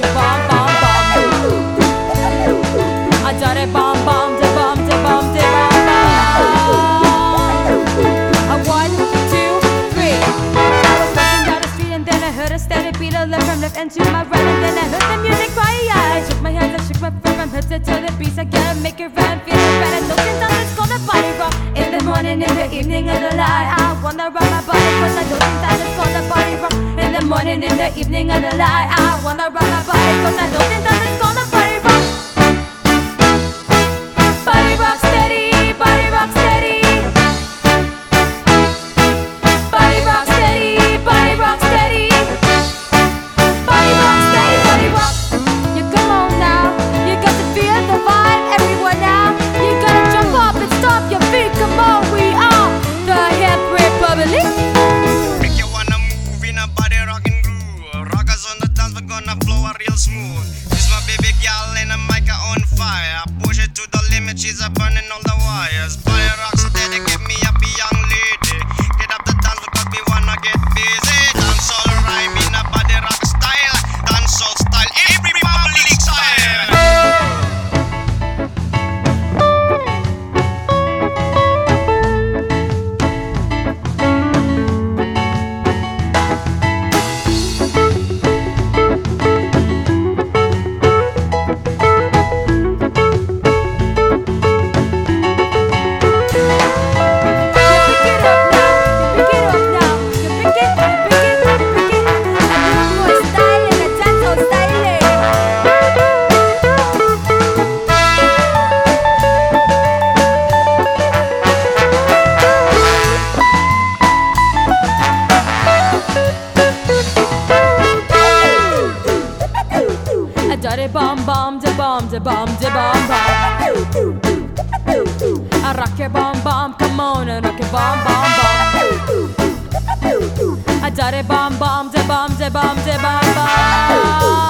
bomb bomb bomb. I got it bomb bomb de bomb de bomb de bomb bomb. A 1, 2, 3. I was walking down the street and then I heard a steady beat, a left from left and to my right, and then I heard the music cry. I shook my hands, I shook my feet from hip to the beats. I gotta make it run, feel it right. And looking down, it's called a body rock. In the morning, in the evening, in the light, I wanna rock my body, cause I don't think that it's called a body rock. In the morning, in the evening, in the light, I wanna rock my body, cause I don't think that it's called a body rock. Body rock steady, body rock steady. Body rock steady, body rock steady. Body rock steady, body rock. You come on now, you got to feel the vibe, everyone now. You gotta jump up and stomp your feet, come on, we are the Hip Republic. Make you wanna move in a body rockin' groove. Rockers on the dance, we're gonna flow a real smooth. This my baby gal in a mic on fire. Push it to the limit, she's a burning all the wires. Body rock steady, give me up, young lady. Get up the dance because we wanna get busy. Dance all rhyme in a body rock style. Dance all style, every Republic style. Daddy bomb bomb de bomb de bomb de bomb bomb. I rock your bomb bomb, come on and rock your bomb bomb bomb. I daddy bomb bomb de bomb de bomb de bomb bomb.